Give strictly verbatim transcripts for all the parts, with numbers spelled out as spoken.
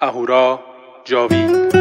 اهورا جاوید.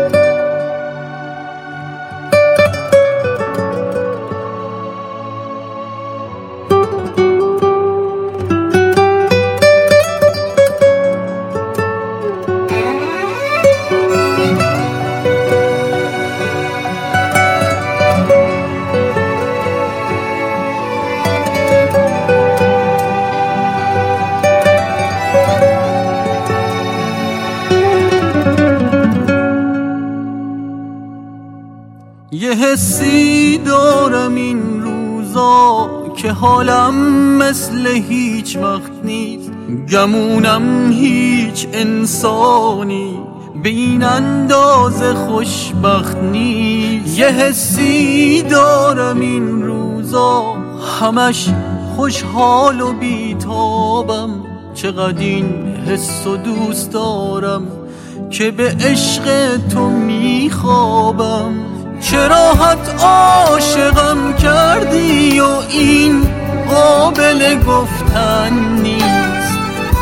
یه حسی دارم این روزا که حالم مثل هیچ وقت نیست، گمونم هیچ انسانی به این اندازه خوشبخت نیست. یه حسی دارم این روزا همش خوشحال و بیتابم، چقدر این حس و دوست دارم که به عشق تو میخوابم. چرا حت عاشقم کردی و این قابل گفتن نیست؟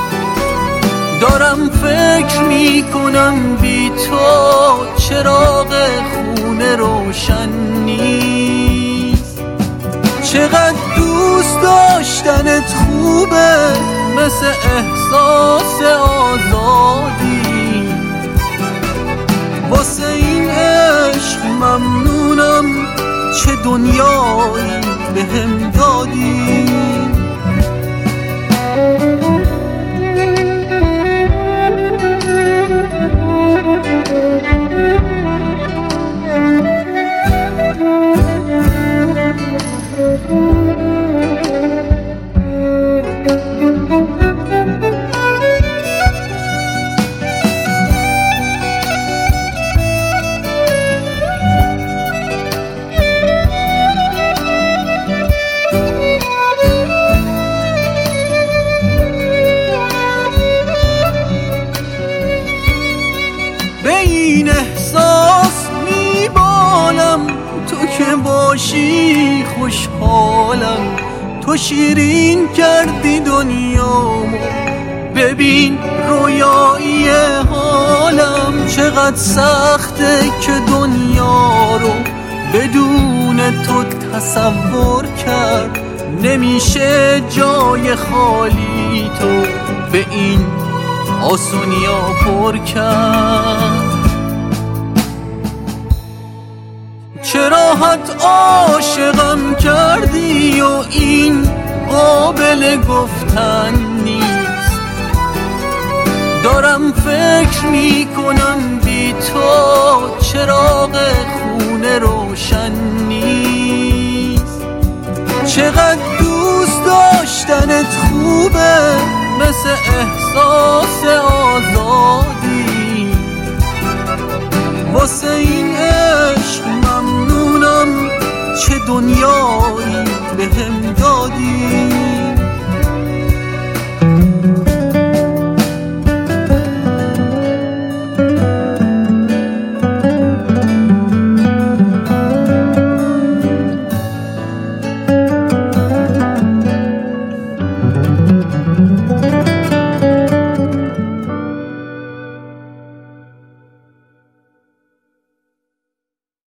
دارم فکر میکنم بی تو چراغ خونه روشن نیست. چقدر دوست داشتنت خوبه، مثل احساس آزادی. واسه این عشق ممنونم، چه دنیایی بهم دادی. این احساس میبالم، تو که باشی خوشحالم. تو شیرین کردی دنیامو، ببین رویایی حالم. چقدر سخته که دنیا رو بدون تو تصور کرد، نمیشه جای خالی تو به این آسونیا پر کرد. چرا حت عاشقم کردی و این قابل گفتن نیست؟ دارم فکر میکنم بی تو چراغ خونه روشن نیست. چقدر دوست داشتنت خوبه، مثل احساس آزادی. واسه این عشق ممنونم، چه دنیایی بهم دادی.